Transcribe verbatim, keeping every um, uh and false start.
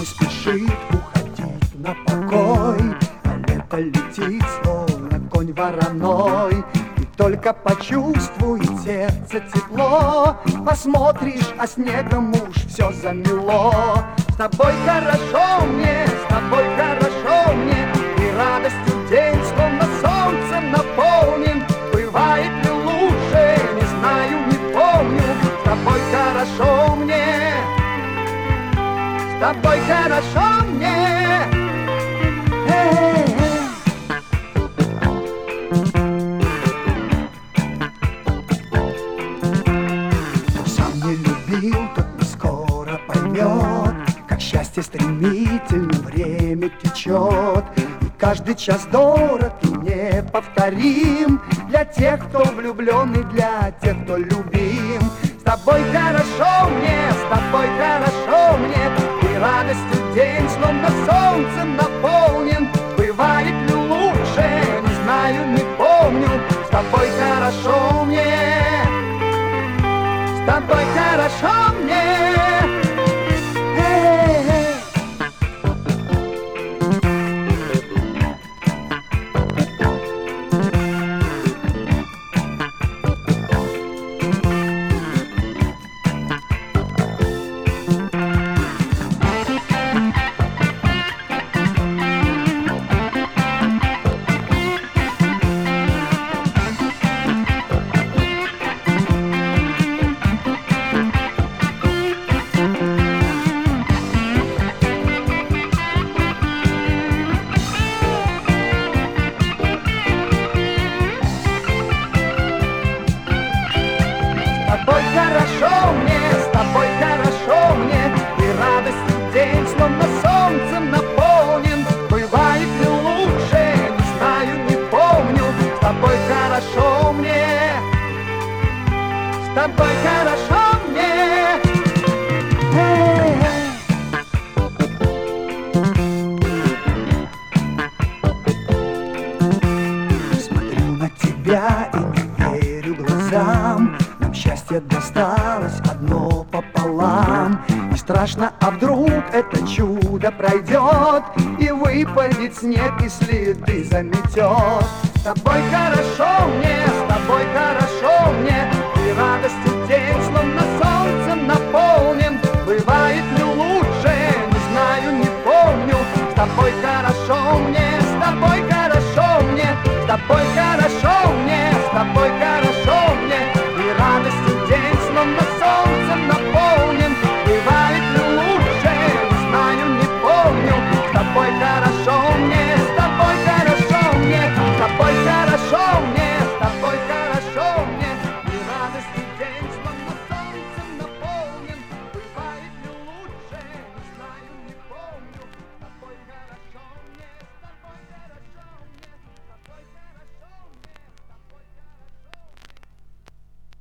спешит уходить на покой, а лето летит, словно конь вороной. И только почувствует сердце тепло, посмотришь, а снегом уж все замело. С тобой хорошо мне, с тобой хорошо мне, и радостью день словно солнцем наполнен. Бывает ли лучше, не знаю, не помню. С тобой хорошо мне, с тобой хорошо мне. Кто сам не любил, тот не скоро поймет, как счастье стремительно время течет. И каждый час дорог и неповторим для тех, кто влюблен, и для тех, кто любим. С тобой хорошо мне, с тобой хорошо мне, и радостью день словно солнцем наполнен. Бывает ли лучше, не знаю, не помню. С тобой хорошо мне, с тобой хорошо мне. С тобой хорошо мне, с тобой хорошо мне, и радостью день словно солнцем наполнен. Бывает ли лучше, не знаю, не помню. С тобой хорошо мне, с тобой хорошо мне. Смотрю на тебя и не верю глазам. Счастье досталось одно пополам. Не страшно, а вдруг это чудо пройдет и выпадет снег, и следы заметет. С тобой хорошо мне, с тобой хорошо мне, и радостью день словно солнцем наполнен. Бывает ли